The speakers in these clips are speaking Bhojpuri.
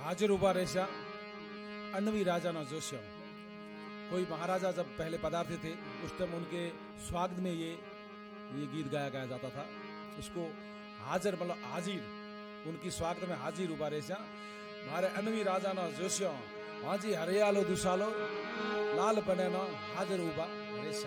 हाजिर उबा रेशा अन्नवी राजा ना जोश्यम। कोई महाराजा जब पहले पधारते थे उस टाइम उनके स्वागत में ये गीत गाया जाता था। उसको हाजिर मतलब हाजिर, उनकी स्वागत में हाजिर उबा रेशा मारे अन्नवी राजा ना जोश्यम हाजी हरियालो दुसालो लाल बने ना हाजिर उबा रेशा।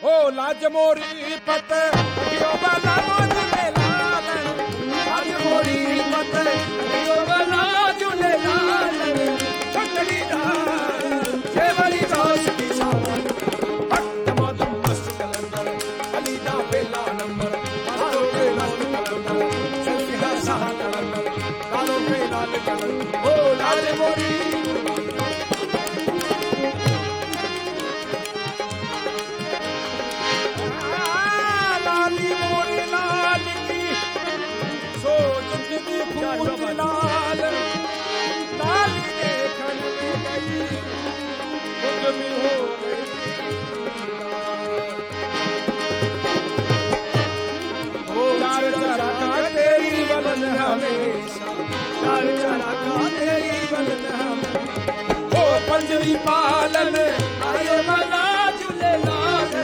ओ लाज मोरी पत यो बला झूले लाल लाज मोरी पत यो बला झूले लाल छतरी दा बड़ी दास की सावन दमादम मस्त कलंदर अली दा बेला नंबर कालो के लाल कलंदर सल्फी हा सा कलंदर कालो के लाल कलंदर ओ लाज मोरी लाल लाल देखन में गई खुद भी हो गई हो लाल चरा का तेरी बलन हमेशा लाल चरा का तेरी बलन हमेशा ओ पंजरी पालन आए बला झूले लाल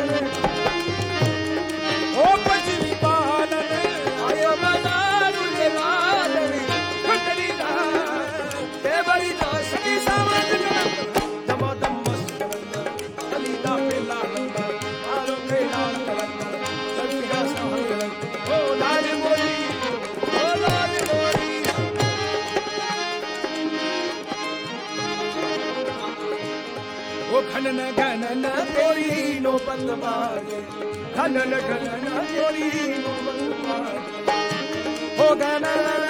ओ पंजरी पालन आए बला झूले लाल बड़ी दास की सावन दमादम मस्त कलंदर अली दा बेला नंबर कालो के लाल कलंदर सल्फी हा सा कलंदर ओ लाज मोरी ओ लाज मोरी ओ घनन घनन तेरी नौबत बाजे घनन घनन तेरी नौबत बाजे ओ घनन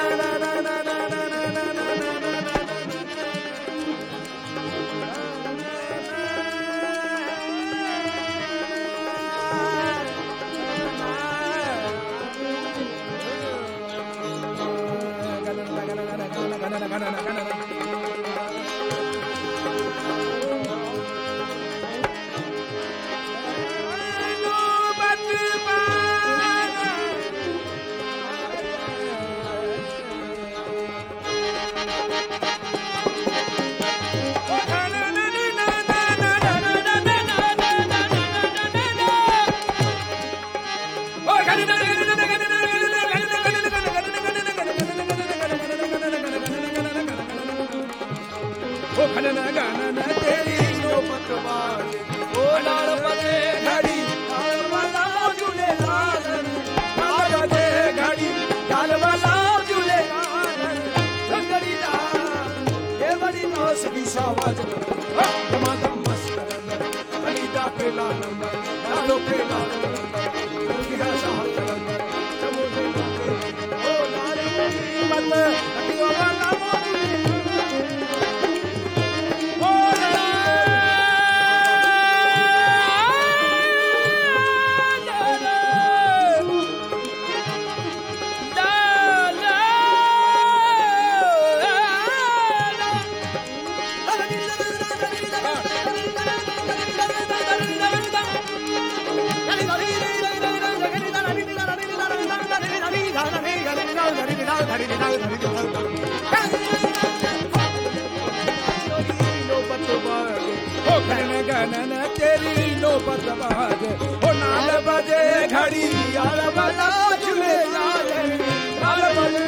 तेरी नौबत बाजे ओ नाल बजे घड़ी यार बला झूले लाल नाल बजे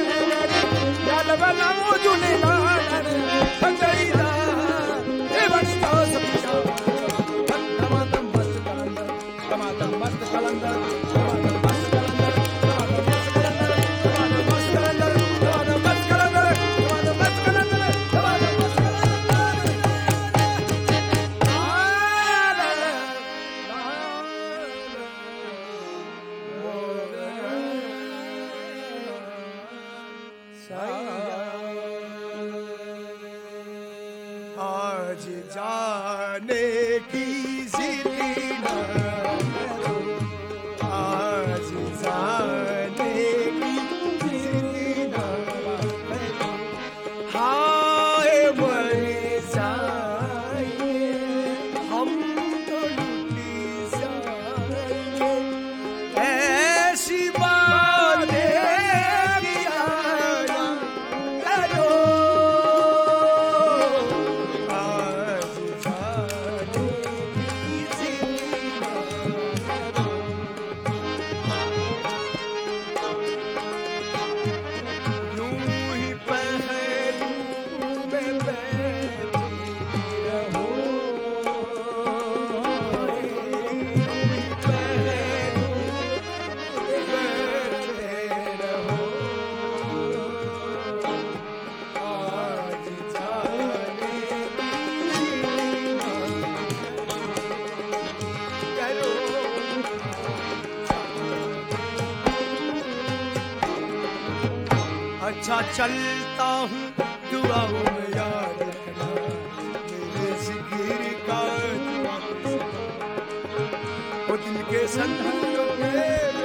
यार बला झूले लाल पंजरी दा ए बड़ी दास की सावन दमादम मस्त कलंदर दमादम मस्त कलंदर दमादम मस्त कलंदर दमादम मस्त कलंदर दमादम मस्त कलंदर दमादम मस्त कलंदर दमादम मस्त कलंदर दमादम मस्त आज जाने की जिली न करो, आज जाने की जिली न करो, हाय मर जाएंगे हम तो लुटी जाएंगे, ऐसी बातें किया ना करो। आज जाने अच्छा चलता हूँ दुआओं में याद रखना मेरे जिक्र का वो दिल के संदूकों में